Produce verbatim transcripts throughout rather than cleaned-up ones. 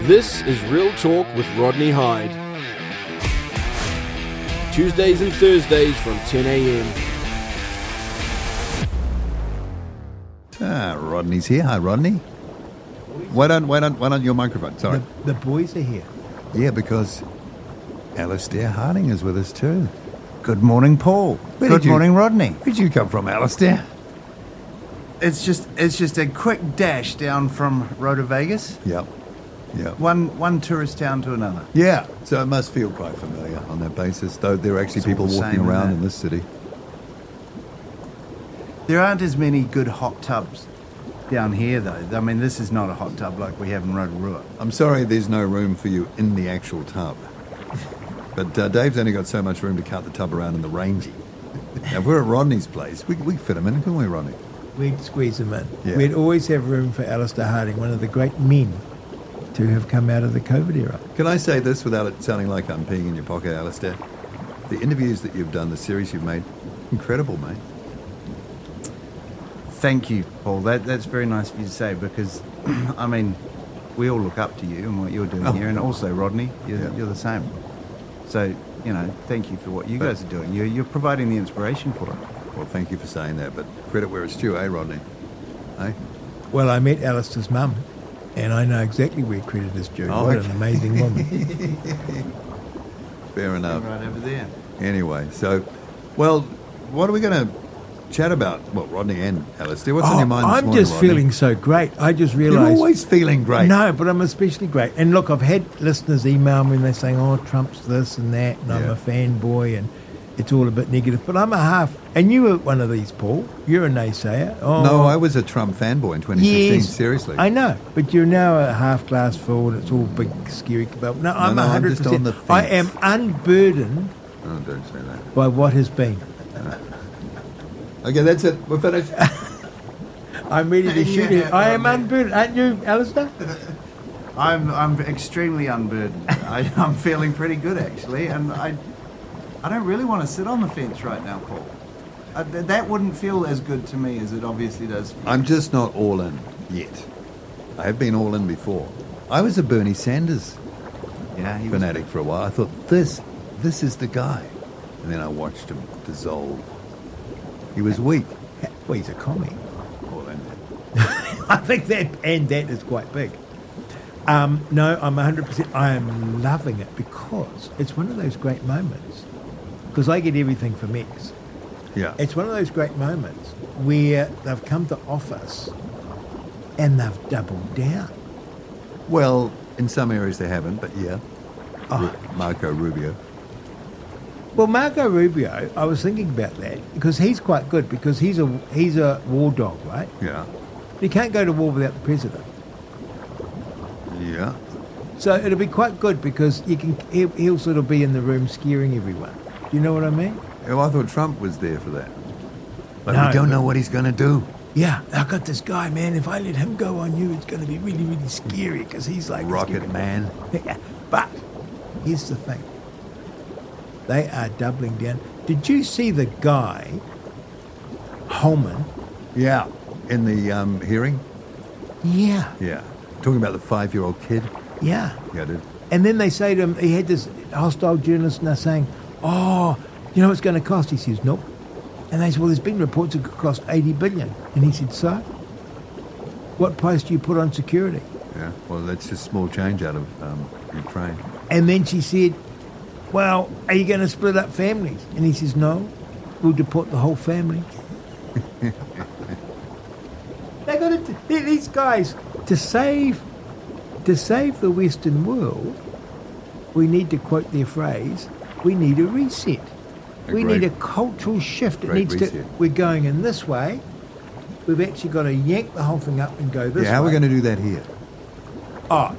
This is Real Talk with Rodney Hyde. Tuesdays and Thursdays from ten a.m. Ah, Rodney's here. Hi, Rodney. Why don't, why don't, why don't your microphone? Sorry. The, the boys are here. Yeah, because Alistair Harding is with us too. Good morning, Paul. Where Good did you- morning, Rodney. Where'd you come from, Alistair? It's just it's just a quick dash down from Rota Vegas. Yep. Yep. One one tourist town to another. Yeah, so it must feel quite familiar on that basis, though there are actually It's all people the walking same, around isn't it? in this city. There aren't as many good hot tubs down here, though. I mean, this is not a hot tub like we have in Rotorua. I'm sorry there's no room for you in the actual tub. But uh, Dave's only got so much room to cart the tub around in the rangy. Now, if we're at Rodney's place, we we fit him in, couldn't we, Rodney? We'd squeeze them in. Yeah. We'd always have room for Alistair Harding, one of the great men to have come out of the COVID era. Can I say this without it sounding like I'm peeing in your pocket, Alistair? The interviews that you've done, the series you've made, incredible, mate. Thank you, Paul. That that's very nice of you to say because, I mean, we all look up to you and what you're doing Oh. here, and also Rodney, you're, Yeah. you're the same. So, you know, thank you for what you But- guys are doing. You're you're providing the inspiration for it. Well, thank you for saying that, but credit where it's due, eh, Rodney? Eh? Well, I met Alistair's mum, and I know exactly where credit is due. Oh, what okay. an amazing woman. Fair enough. Right over there. Anyway, so, well, what are we going to chat about? Well, Rodney and Alistair, what's on Oh, your mind this I'm morning, just Rodney? feeling so great. I just You're realised... always feeling great. No, but I'm especially great. And look, I've had listeners email me and they're saying, oh, Trump's this and that, and I'm Yeah. a fanboy, and it's all a bit negative. But I'm a half... And you were one of these, Paul. You're a naysayer. Oh, No, I was a Trump fanboy in twenty sixteen, yes, seriously. I know, but you're now a half glass full and it's all big, scary. But no, I'm no, I'm one hundred just percent. on the I fence. am unburdened Oh, don't say that. by what has been. Okay, that's it. We're finished. I'm ready to shoot Yeah, it. I am okay. unburdened. Aren't you, Alistair? I'm I'm extremely unburdened. I, I'm feeling pretty good actually, and I I don't really want to sit on the fence right now, Paul. Uh, th- that wouldn't feel as good to me as it obviously does for you. I'm just not all in yet. I have been all in before. I was a Bernie Sanders yeah, he was, fanatic for a while. I thought, this, this is the guy. And then I watched him dissolve. He was weak. Well, he's a commie. Well, then, I think that, and that is quite big. Um, no, I'm one hundred percent. I am loving it because it's one of those great moments. Because I get everything from X. yeah. It's one of those great moments where they've come to office and they've doubled down. Well, in some areas they haven't, but yeah. Oh. Ru- Marco Rubio. Well, Marco Rubio, I was thinking about that because he's quite good because he's a he's a war dog, right? Yeah. You can't go to war without the president. Yeah. So it'll be quite good because you can he'll, he'll sort of be in the room scaring everyone. Do you know what I mean? Well, I thought Trump was there for that. But No, we don't but- know what he's going to do. Yeah, I got this guy, man. If I let him go on you, it's going to be really, really scary because he's like this Rocket guy. Man. Yeah, but here's the thing: they are doubling down. Did you see the guy, Holman? Yeah. In the um, hearing? Yeah, Yeah. Talking about the five-year-old kid? yeah. Yeah, I did. And then they say to him, he had this hostile journalist, and they're saying, "Oh, you know what it's going to cost?" He says, "Nope." And they said, "Well, there's been reports it could cost eighty billion." And he said, "So, what price do you put on security?" Yeah. Well, that's just small change out of um, Ukraine. And then she said, "Well, are you going to split up families?" And he says, "No, we'll deport the whole family." They got to, these guys to save to save the Western world. We need to quote their phrase. We need a reset. A we great- need a cultural shift. It great needs reset. to. We're going in this way. We've actually got to yank the whole thing up and go this Yeah, how are we way. going to do that here? Oh,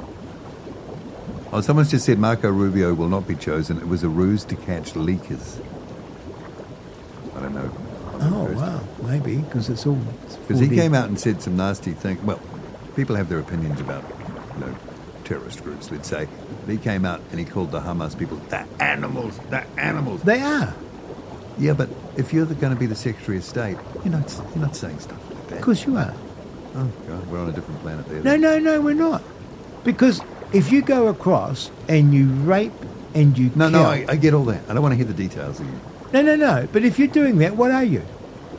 Oh, someone's just said Marco Rubio will not be chosen. It was a ruse to catch leakers. I don't know. oh wow, maybe because it's all. Because he came out and said some nasty things. Well, people have their opinions about, you know, terrorist groups, let's say. But he came out and he called the Hamas people, the animals, the animals. They are. Yeah, but if you're going to be the Secretary of State, you're not, you're not saying stuff like that. Of course you are. Oh, God, we're on a different planet there. No, no, no, we're not. Because if you go across and you rape and you No, kill... no, I, I get all that. I don't want to hear the details again. No, no, no. But if you're doing that, what are you?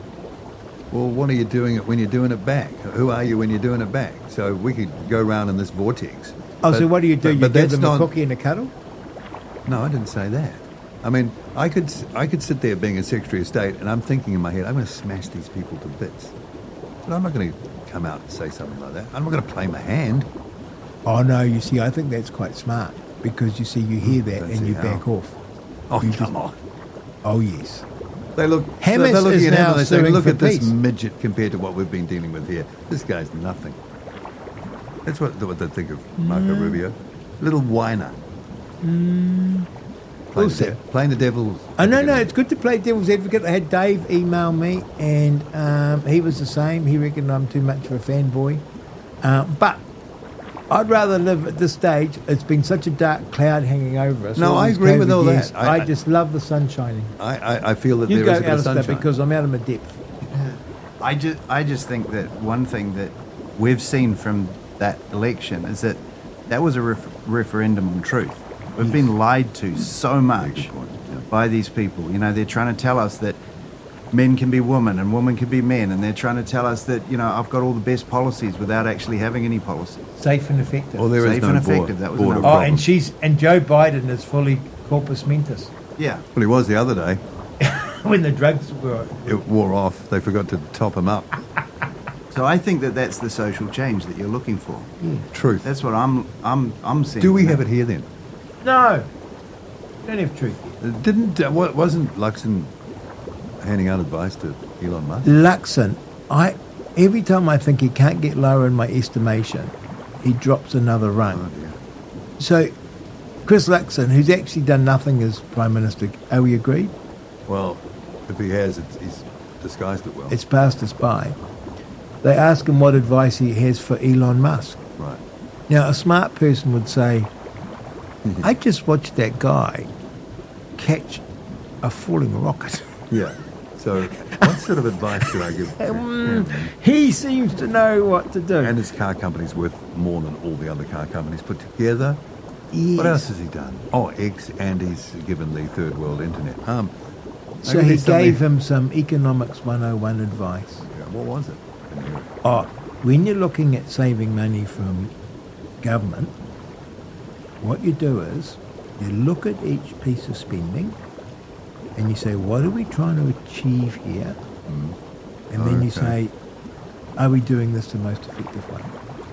Well, what are you doing it when you're doing it back? Who are you when you're doing it back? So we could go around in this vortex. Oh, But- so what do you do? but- You but give that's them not- a cookie and a cuddle? No, I didn't say that. I mean, I could s- I could sit there being a Secretary of State and I'm thinking in my head, I'm going to smash these people to bits. But I'm not going to come out and say something like that. I'm not going to play my hand. Oh, no, you see, I think that's quite smart. Because, you see, you hear that Don't and see you how. back off. Oh, You come just- on. Oh, yes. They look. Hamas they're looking is at him now and they say, suing "Look for at this peace." midget compared to what we've been dealing with here. This guy's nothing." That's what, what they think of Marco Mm. Rubio. Little whiner. Playing, We'll the see. de- playing the devil's. Oh, no, no, advocate. it's good to play devil's advocate. I had Dave email me, and um, he was the same. He reckoned I'm too much of a fanboy. Um, but I'd rather live at this stage. It's been such a dark cloud hanging over us. No, all I these agree with COVID all that. years. I- I, I- just love the sun shining. I, I, I feel that You there go, is a bit of Alistair, sunshine. because I'm out of my depth. I just, I just think that one thing that we've seen from that election is that that was a ref- referendum on truth. We've been lied to so much by these people. You know, they're trying to tell us that men can be women and women can be men, and they're trying to tell us that, you know, I've got all the best policies without actually having any policies. Safe and effective. Well, there is Safe no and bor- effective, that was border another- oh, problem. and she's and Joe Biden is fully corpus mentis. Yeah. Well, he was the other day. When the drugs were... It wore off. They forgot to top him up. So I think that that's the social change that you're looking for. Truth. That's what I'm, I'm, I'm seeing. Do we now. have it here then? No. Don't have truth. Uh, Didn't uh, wa- wasn't Luxon handing out advice to Elon Musk? Luxon, I every time I think he can't get lower in my estimation, he drops another Oh rung. dear. So, Chris Luxon, who's actually done nothing as Prime Minister, are we agreed? Well, if he has, it's, he's disguised it well. It's passed us by. They ask him what advice he has for Elon Musk. Right. Now, a smart person would say, I just watched that guy catch a falling rocket. Yeah. So, what sort of advice should I give to him? He seems to know what to do. And his car company's worth more than all the other car companies put together. Yes. What else has he done? Oh, X, and he's given the third world internet. Um, So maybe he there's something- gave him some Economics one oh one advice. Yeah, what was it? Didn't hear it. Oh, when you're looking at saving money from government, what you do is you look at each piece of spending and you say, what are we trying to achieve here? And then you Okay. say, are we doing this the most effective way?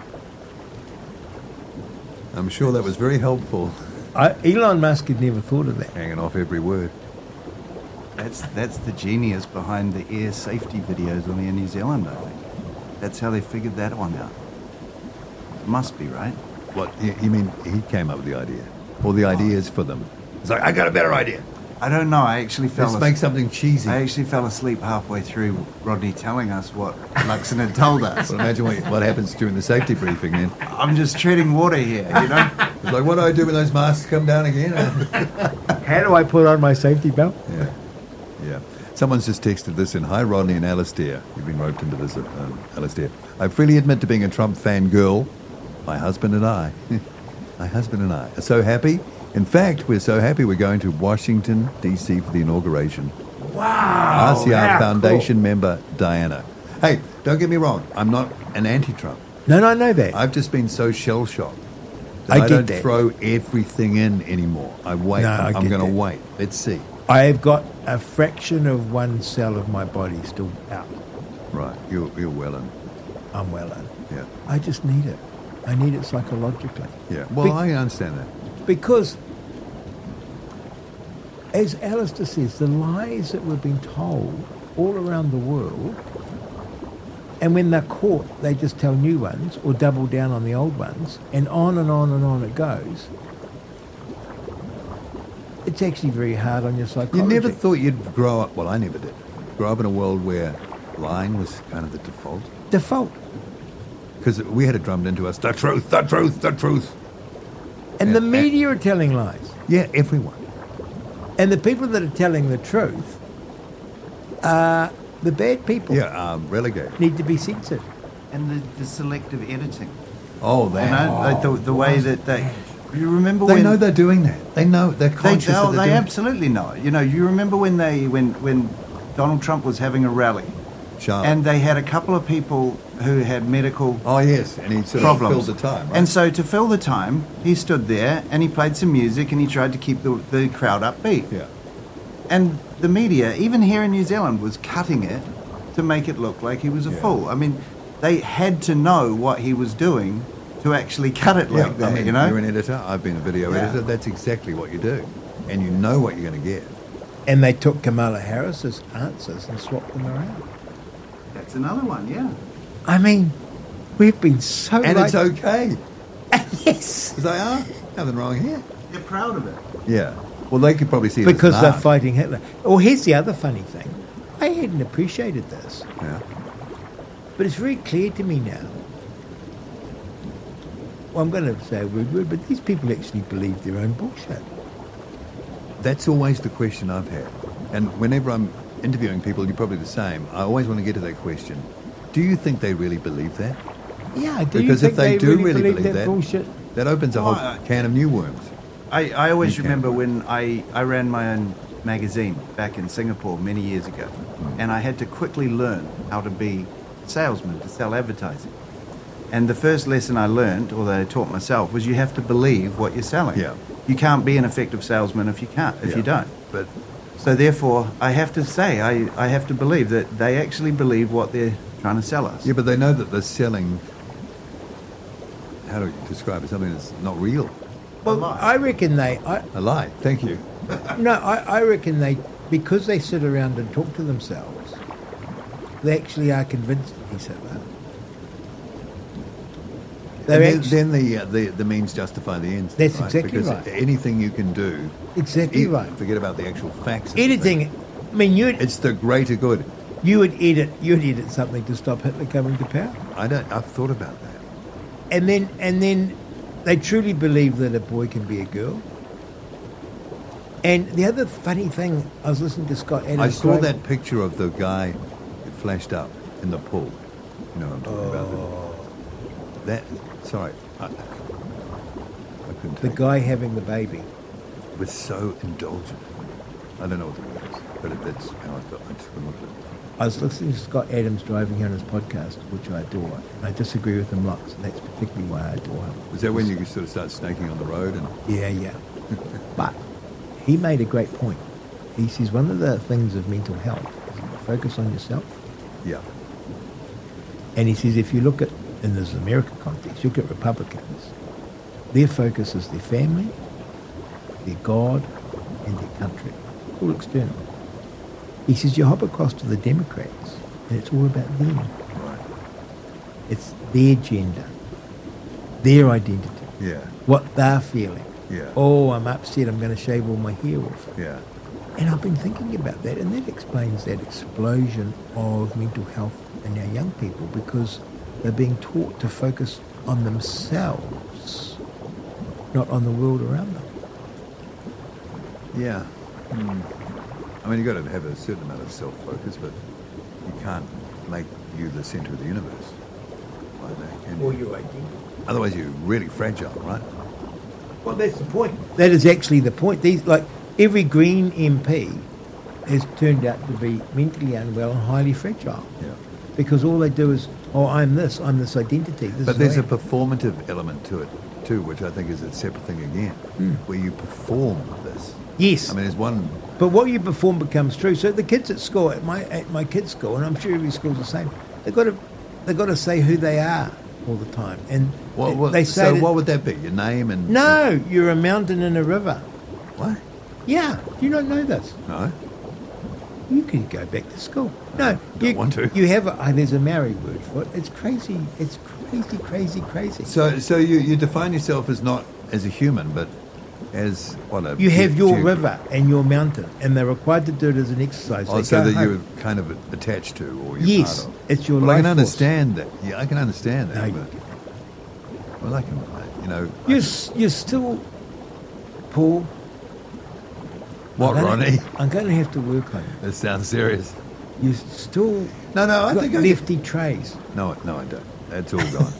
I'm sure that was very helpful, I, Elon Musk had never thought of that. hanging off every word. That's that's the genius behind the air safety videos on Air New Zealand, I think. That's how they figured that one out. Must be, right? What, you, you mean he came up with the idea? Or the ideas for them? It's like, I got a better idea. I don't know. I actually fell Let's as- make something cheesy. I actually fell asleep halfway through Rodney telling us what Luxon had told us. Well, imagine what, what happens during the safety briefing then. I'm just treading water here, you know? It's like, what do I do when those masks come down again? How do I put on my safety belt? Yeah, yeah. Someone's just texted this in. Hi, Rodney and Alistair. You've been roped into this, um, Alistair. I freely admit to being a Trump fan girl. My husband and I. My husband and I are so happy. In fact, we're so happy we're going to Washington, D C for the inauguration. Wow. R C R how Foundation cool. member Diana. Hey, don't get me wrong. I'm not an anti-Trump. No, no, I know that. I've just been so shell-shocked that I I, get don't that. throw everything in anymore. I wait. No, I I'm, I'm get going to that. wait. Let's see. I have got a fraction of one cell of my body still out. Right, you're, you're well in. I'm well in. Yeah, I just need it. I need it psychologically. yeah. Well, Be- I understand that. Because, as Alistair says, the lies that we've been told all around the world, and when they're caught, they just tell new ones or double down on the old ones, and on and on and on it goes. It's actually very hard on your psychology. You never thought you'd grow up, well, I never did, grow up in a world where lying was kind of the default? Default. Because we had it drummed into us, the truth, the truth, the truth. And the And- media are telling lies. Yeah, everyone. And the people that are telling the truth are the bad people. Yeah, um, relegated. Need to be censored. And the, the selective editing. Oh, You that. know, like the, the way that they. You remember They when know they're doing that. They know they're they, conscious oh, that they're they doing absolutely know. You know, you remember when they when when Donald Trump was having a rally, Sharp. and they had a couple of people who had medical Oh yes, and he sort problems. of filled the time. Right? And so to fill the time, he stood there and he played some music and he tried to keep the, the crowd upbeat. yeah, And the media, even here in New Zealand, was cutting it to make it look like he was a Yeah. fool. I mean, they had to know what he was doing to actually cut it yeah. like that, I mean, you know? you're an editor. I've been a video Yeah. editor. That's exactly what you do, and you know what you're going to get. And they took Kamala Harris's answers and swapped them around. That's another one, yeah. I mean, we've been so And right. it's okay Yes. because they are nothing wrong here. They're proud of it. Yeah. Well, they could probably see it Because as they're an art. fighting Hitler. Well, here's the other funny thing. I hadn't appreciated this, Yeah. but it's very clear to me now. Well, I'm going to say a rude word, but these people actually believe their own bullshit. That's always the question I've had. And whenever I'm interviewing people, you're probably the same. I always want to get to that question. Do you think they really believe that? Yeah, do Because you if think they they, do really, really believe, believe that, that- bullshit? That opens a whole Oh, I- can of new worms. I, I always You can. remember when I, I ran my own magazine back in Singapore many years ago, and I had to quickly learn how to be a salesman, to sell advertising. And the first lesson I learned, or that I taught myself, was you have to believe what you're selling. Yeah. You can't be an effective salesman if you can't, if Yeah. you don't. But So therefore, I have to say, I, I have to believe that they actually believe what they're trying to sell us. yeah, but they know that they're selling. How do you describe it? Something that's not real. Well, lie. I reckon they. I, A lie. Thank you. no, I, I reckon they, because they sit around and talk to themselves, they actually are convinced that he's Hitler. They're And actu- then, then the, uh, the the means justify the ends. That's right? exactly because right. anything you can do, exactly e- right. Forget about the actual facts. of the thing. Editing. I mean, you It's the greater good. you would edit you would edit something to stop Hitler coming to power, I don't. I've thought about that. and then and then they truly believe that a boy can be a girl. And the other funny thing, I was listening to Scott Adams. I saw right? that picture of the guy that flashed up in the pool. You know what I'm talking about? Oh. That. Sorry, I, I couldn't. The take guy having the baby. it was so indulgent. I don't know what the word is, but it, that's how I felt. I just couldn't look at it. I was listening to Scott Adams driving here on his podcast, which I adore. And I disagree with him lots, and that's particularly why I adore him. Was that when you sort of start snaking on the road and? Yeah, yeah. But he made a great point. He says one of the things of mental health is to focus on yourself. Yeah. And he says if you look at, in this American context, you look at Republicans, their focus is their family, their God, and their country. It's all external. He says you hop across to the Democrats, and it's all about them. Right. It's their gender, their identity, Yeah. what they're feeling. Yeah. Oh, I'm upset, I'm going to shave all my hair off. Yeah. And I've been thinking about that, and that explains that explosion of mental health in our young people, because they're being taught to focus on themselves, not on the world around them. Yeah. Hmm. I mean, you've got to have a certain amount of self-focus, but you can't make you the centre of the universe like that, can you? Or your identity. Otherwise, you're really fragile, right? Well, that's the point. That is actually the point. These, like, every Green M P has turned out to be mentally unwell and highly fragile. Yeah. Because all they do is, oh, I'm this, I'm this identity. This But is there's who a I am. performative element to it too, which I think is a separate thing again, where you perform this. Yes. I mean, there's one. But what you perform becomes true. So the kids at school, at my at my kids' school, and I'm sure every school's the same, they've got to they've got to say who they are all the time, and What, they, what, they say so that- what would that be? Your name and no, you're a mountain in a river. What? Yeah, do you not know this? No. You could go back to school. No, don't you want to. You have a, oh, there's a Maori word for it. It's crazy. It's crazy, crazy, crazy. So, so you, you define yourself as not as a human, but as what a You have ge- your ge- river and your mountain, and they're required to do it as an exercise. Oh, They so go that home. you're kind of attached to, or you're Yes, part of. it's your Well, I life can force. understand that. Yeah, I can understand that. No, you but, well, I can, you know. I- You're, s- you're still, Paul. what, I'm gonna- Ronnie? I'm going to have to work on you. This sounds serious. You still No, no, I got think I. lefty trays. No, no, I don't. That's all gone.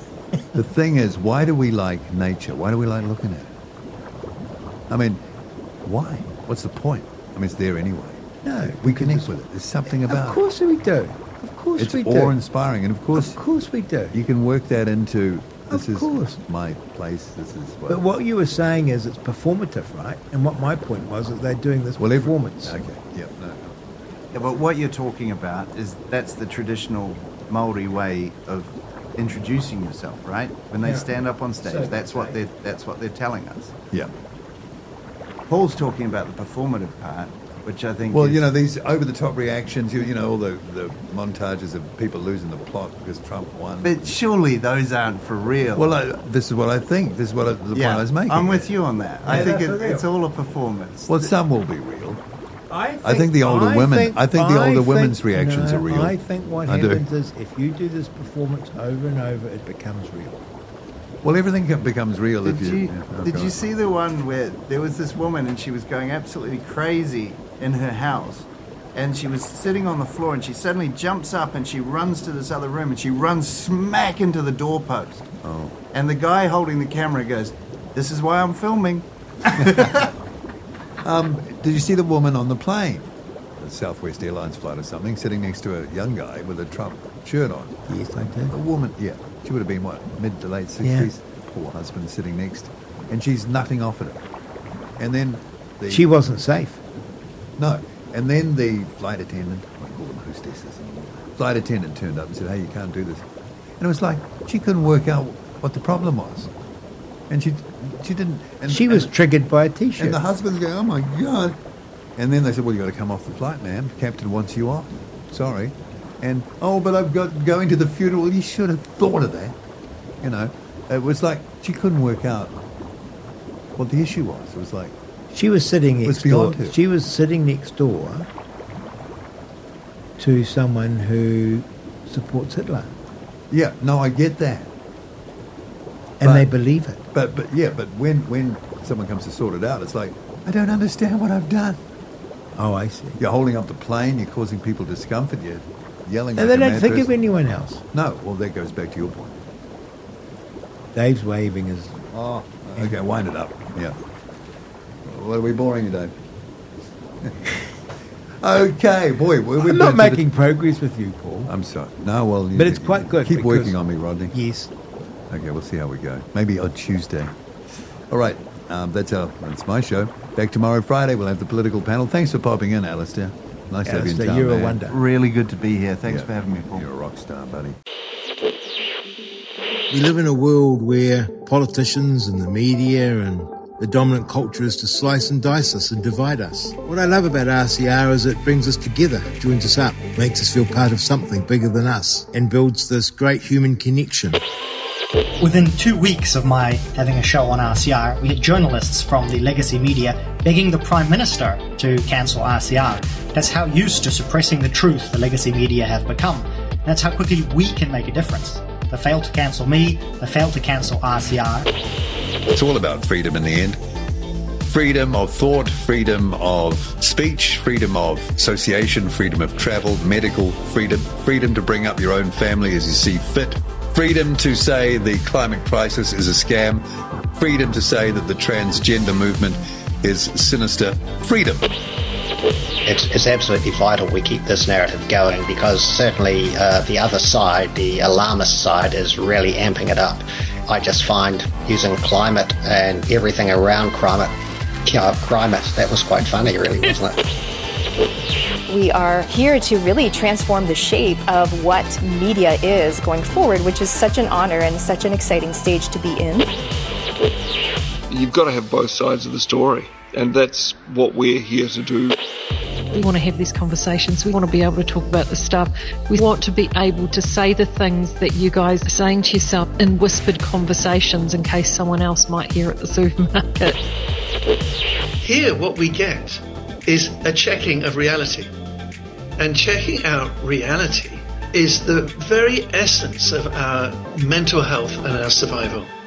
the thing is, why do we like nature? Why do we like looking at it? I mean, why? What's the point? I mean, it's there anyway. No, We connect with it. There's something about Of course we do. Of course it. we It's do. awe-inspiring. And of course, Of course we do. you can work that into, this Of is course. my place, this is what... But what you were saying is it's performative, right? And what my point was that they're doing this Well, every- performance. Okay, yeah, no, no. Yeah, but what you're talking about is that's the traditional Maori way of introducing yourself, right? When they Yeah. stand up on stage, So that's what they they're that's what they're telling us. Yeah. Paul's talking about the performative part, which I think. Well, is, you know, these over-the-top reactions, you, you know, all the, the montages of people losing the plot because Trump won. But surely those aren't for real. Well, I, this is what I think. This is what I, the point I was making. I'm with you on that. I Yeah, think they're it, for it's real. all a performance. Well, some will be real. I think, I think the older women- I think the older women's reactions no, are real. I think what I do. happens is if you do this performance over and over, it becomes real. Well, everything can- becomes real Did if you... you, yeah, oh, did God. you see the one where there was this woman and she was going absolutely crazy in her house, and she was sitting on the floor and she suddenly jumps up and she runs to this other room and she runs smack into the doorpost. Oh. And the guy holding the camera goes, "This is why I'm filming." Um, did you see the woman on the plane? The Southwest Airlines flight or something, sitting next to a young guy with a Trump shirt on. Yes, I do. A woman, yeah. She would have been, what, mid to late sixties? Poor husband sitting next. And she's nutting off at it. And then the... She wasn't safe. No. And then the flight attendant, I call them hostesses, flight attendant turned up and said, "Hey, you can't do this." And it was like, she couldn't work out what the problem was. And she she didn't... And, She was and, triggered by a T-shirt. and the husband's going, "Oh, my God." And then they said, "Well, you got to come off the flight, ma'am. Captain wants you off. Sorry." And, "Oh, but I've got going to the funeral." You should have thought of that. You know, it was like she couldn't work out what the issue was. It was like, She was sitting was next door. beyond her. She was sitting next door to someone who supports Hitler, yeah, no, I get that. and But- they believe it. But, but yeah, but when, when someone comes to sort it out, it's like, I don't understand what I've done. Oh, I see. You're holding up the plane, you're causing people discomfort, you're yelling And like they a don't mad think of person. anyone else. No, well, that goes back to your point. Dave's waving his. Oh, okay, wind it up. Yeah. What are we boring you, Dave? Okay, boy, we're, we're I'm not back to making progress with you, Paul. The, I'm sorry. No, well, you, But it's quite good Keep because- working on me, Rodney. Yes. Okay, we'll see how we go. Maybe on Tuesday. All right, um, that's our that's my show. Back tomorrow, Friday. We'll have the political panel. Thanks for popping in, Alistair. Nice to have you in Alistair, town, you're a man. wonder. Really good to be here. Thanks Yeah, for having me, Paul. You're a rock star, buddy. We live in a world where politicians and the media and the dominant culture is to slice and dice us and divide us. What I love about R C R is it brings us together, joins us up, makes us feel part of something bigger than us, and builds this great human connection. Within two weeks of my having a show on R C R, we had journalists from the legacy media begging the Prime Minister to cancel R C R. That's how used to suppressing the truth the legacy media have become. That's how quickly we can make a difference. They failed to cancel me, they failed to cancel R C R. It's all about freedom in the end. Freedom of thought, freedom of speech, freedom of association, freedom of travel, medical freedom, freedom to bring up your own family as you see fit, freedom to say the climate crisis is a scam, freedom to say that the transgender movement is sinister, freedom. It's, it's absolutely vital we keep this narrative going because certainly uh, the other side, the alarmist side, is really amping it up. I just find using climate and everything around climate, you know, climate, that was quite funny really, wasn't it? We are here to really transform the shape of what media is going forward, which is such an honor and such an exciting stage to be in. You've got to have both sides of the story, and that's what we're here to do. We want to have these conversations. We want to be able to talk about this stuff. We want to be able to say the things that you guys are saying to yourself in whispered conversations in case someone else might hear at the supermarket. Here what we get is a checking of reality. And checking out reality is the very essence of our mental health and our survival.